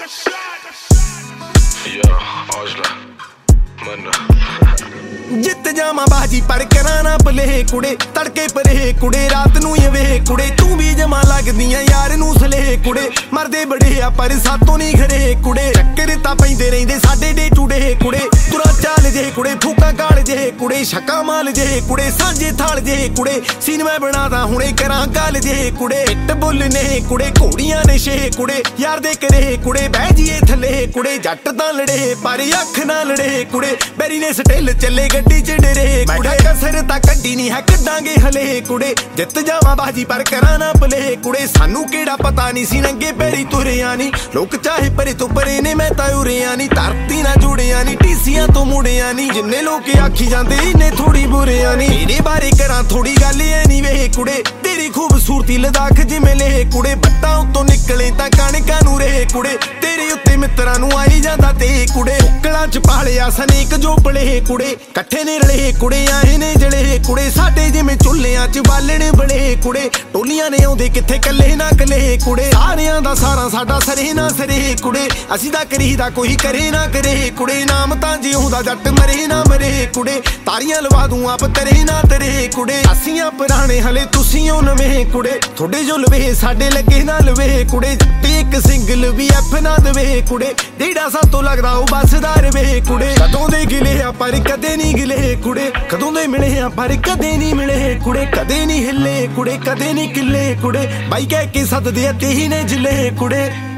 जित जामा बाजी पर कराना भले कुड़े तड़के परे कुड़े रात नू वे कुड़े तू भी जमा लगदियां यार नू सले कुड़े मरदे बड़े आ पर सातों नहीं घरे कुड़े चक्कर ता पैंदे रहिंदे साडे डे टूडे कुड़े तुरा चाल जे कुड़े फूका काल जे कुड़े छक्का माल जे कुड़े सांझे थाल जे कुड़े सीन मैं बनादा हुणे करां गाल जे कुड़े इट बोलने कुड़े घोड़ियां ने छे कुड़े यार दे करे कुड़े बह जीए थले कुड़े जट तां लड़े पर अख ना लड़े कुड़े बैरी ने स्टिल चले गड्डी च डरे कुड़े कसर ता कड्डी नहीं है कड्डांगे हले कुड़े जित जावां बाजी पर कराना भले कुड़े सानू केड़ा पता नहीं सी नंगे पैरी तुरिया नी लोक चाहे परे तो परे ने मैं तां उरिया नी धरती ना जुड़िया नी टीसियां तो मुड़िया नी जिन्ने लोग आखी जांदे इन्ने थोड़ी बुरिया नी तेरे बारे करां थोड़ी गल ऐ नी वे कुड़े तेरी खूबसूरती लदाख जिवें ले कुड़े बट्टां उत्तों निकले तां कणकां नूं रे कुड़े तेरे उत्ते मित्रां नूं आई जांदा ते कुड़े उकलां च पालिया सनेक जो पले कुड़े कट्ठे ने रले कुड़े आए ने जले कुड़े साडे जिवें चुल्लियां च बालण बड़े कुड़े टोलियां ने आउंदे किथे कल्ले ना कले कुड़े सारियां दा सारा साडा सरे ना सरे कुड़े असीं दा करीदा कोई करे ना करे कुड़े नाम तां जिउंदा जट मरे ना मरे कुड़े तारियां लवा दूं आप तरे ना तरे कुड़े असीं पुराने हले तुसीं ओ नवें कुड़े थोड़े जो लवे साडे लगे ना लवे कुड़े जट्टे एक सिंगल भी एफ ना दवे कुड़े जेड़ा सातों लगदा ओ बसदा रवे कुड़े कदों दे गिले आ पर कदे नहीं गिले कुड़े कदों दे मिले आ पर कदे नहीं मिले कुड़े कदे नहीं हिले कुड़े कदे नहीं किले कुड़े बाई कह के सददे ते ही ने जिले कुड़े।